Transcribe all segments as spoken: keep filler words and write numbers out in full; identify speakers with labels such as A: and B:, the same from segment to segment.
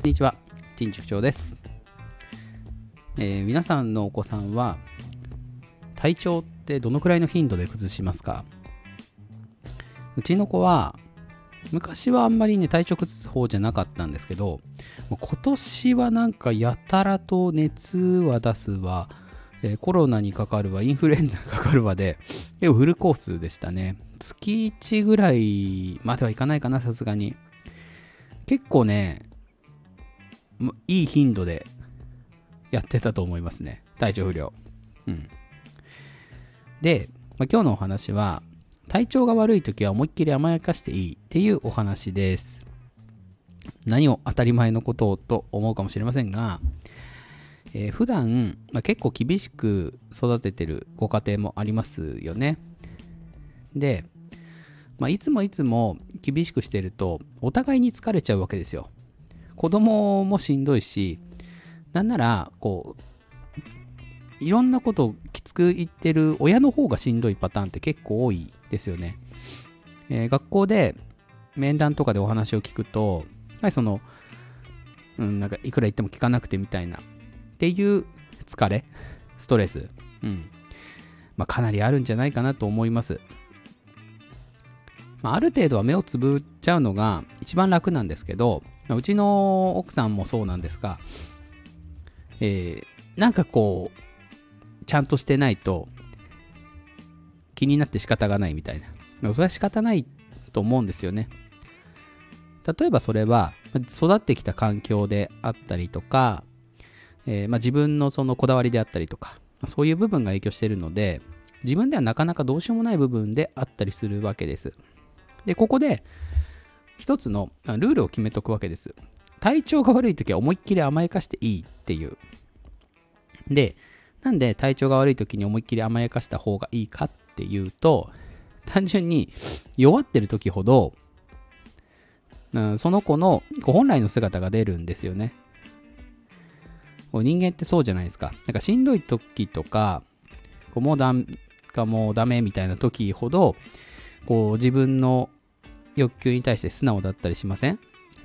A: こんにちは、陳塾長です、えー、皆さんのお子さんは体調ってどのくらいの頻度で崩しますか？うちの子は昔はあんまりね体調崩す方じゃなかったんですけど、今年はなんかやたらと熱は出すわ、えー、コロナにかかるわ、インフルエンザにかかるわで結構フルコースでしたね。月いちぐらいまではいかないかな、さすがに。結構ねいい頻度でやってたと思いますね、体調不良。うん。で、まあ、今日のお話は体調が悪いときは思いっきり甘やかしていいっていうお話です。何を当たり前のことをと思うかもしれませんが、えー、普段、まあ、結構厳しく育ててるご家庭もありますよね。で、まあ、いつもいつも厳しくしてるとお互いに疲れちゃうわけですよ。子供もしんどいし、なんならこういろんなことをきつく言ってる親の方がしんどいパターンって結構多いですよね。えー、学校で面談とかでお話を聞くと、やはりその、うん、なんかいくら言っても聞かなくてみたいなっていう疲れ、ストレス、うん、まあ、かなりあるんじゃないかなと思います。まあ、ある程度は目をつぶっちゃうのが一番楽なんですけど、うちの奥さんもそうなんですが、えー、なんかこうちゃんとしてないと気になって仕方がないみたいな。それは仕方ないと思うんですよね。例えばそれは育ってきた環境であったりとか、えーまあ、自分のそのこだわりであったりとか、そういう部分が影響しているので、自分ではなかなかどうしようもない部分であったりするわけです。で、ここで一つのルールを決めとくわけです。体調が悪いときは思いっきり甘やかしていいっていう。で、なんで体調が悪いときに思いっきり甘やかした方がいいかっていうと、単純に弱ってるときほど、うん、その子の本来の姿が出るんですよね。人間ってそうじゃないですか。なんかしんどいときとか、こうもうだかもうダメみたいなときほど、こう自分の欲求に対して素直だったりしません？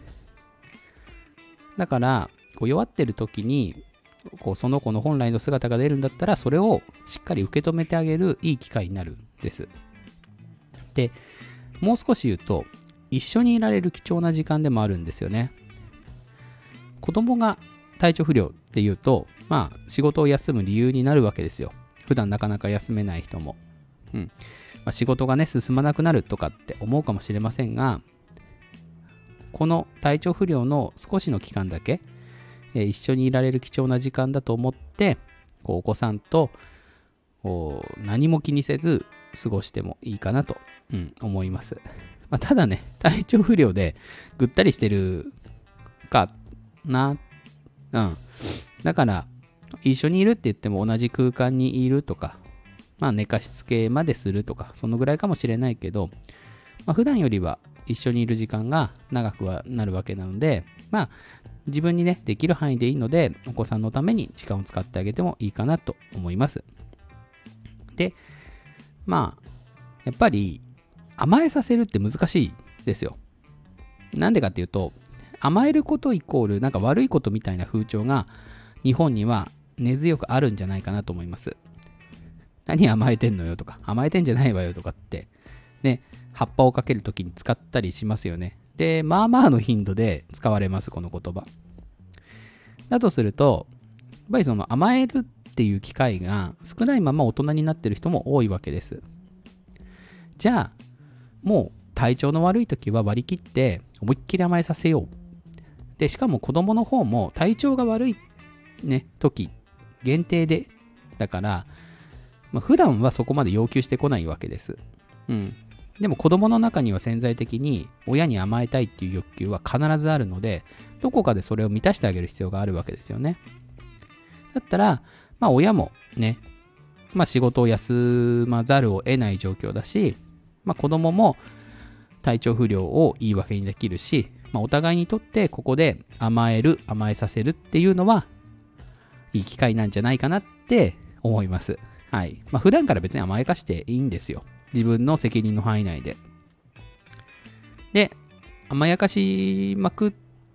A: だからこう弱ってる時にこうその子の本来の姿が出るんだったら、それをしっかり受け止めてあげるいい機会になるんです。で、もう少し言うと一緒にいられる貴重な時間でもあるんですよね。子供が体調不良っていうと、まあ仕事を休む理由になるわけですよ。普段なかなか休めない人も。うん。まあ、仕事がね進まなくなるとかって思うかもしれませんが、この体調不良の少しの期間だけ、えー、一緒にいられる貴重な時間だと思って、こうお子さんと何も気にせず過ごしてもいいかなと、うん、思います。まあ、ただね、体調不良でぐったりしてるかな、うん、だから一緒にいるって言っても同じ空間にいるとか、まあ寝かしつけまでするとか、そのぐらいかもしれないけど、まあ、普段よりは一緒にいる時間が長くはなるわけなので、まあ自分にねできる範囲でいいので、お子さんのために時間を使ってあげてもいいかなと思います。で、まあやっぱり甘えさせるって難しいですよ。なんでかっていうと、甘えることイコールなんか悪いことみたいな風潮が日本には根強くあるんじゃないかなと思います。何甘えてんのよとか、甘えてんじゃないわよとかってね、葉っぱをかけるときに使ったりしますよね。で、まあまあの頻度で使われます、この言葉。だとすると、やっぱりその甘えるっていう機会が少ないまま大人になってる人も多いわけです。じゃあ、もう体調の悪い時は割り切って思いっきり甘えさせよう。で、しかも子供の方も体調が悪いね、時限定で、だから、まあ、普段はそこまで要求してこないわけです。うん。でも子供の中には潜在的に親に甘えたいっていう欲求は必ずあるので、どこかでそれを満たしてあげる必要があるわけですよね。だったら、まあ親もね、まあ仕事を休まざるを得ない状況だし、まあ子供も体調不良を言い訳にできるし、まあお互いにとってここで甘える、甘えさせるっていうのはいい機会なんじゃないかなって思います。はい。まあ普段から別に甘やかしていいんですよ。自分の責任の範囲内で。で、甘やかしまくっ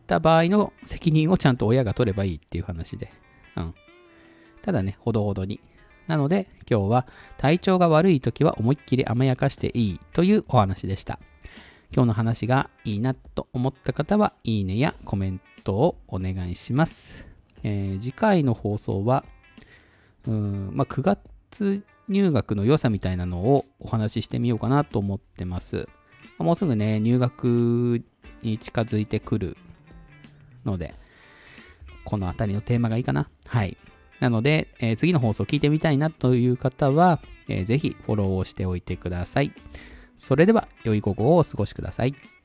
A: った場合の責任をちゃんと親が取ればいいっていう話で。うん。ただね、ほどほどに。なので、今日は体調が悪い時は思いっきり甘やかしていいというお話でした。今日の話がいいなと思った方は、いいねやコメントをお願いします。えー、次回の放送は、うーん、まあ、くがつ入学の良さみたいなのをお話ししてみようかなと思ってます。もうすぐね、入学に近づいてくるので、このあたりのテーマがいいかな。はい。なので、えー、次の放送聞いてみたいなという方は、えー、ぜひフォローをしておいてください。それでは、良い午後をお過ごしください。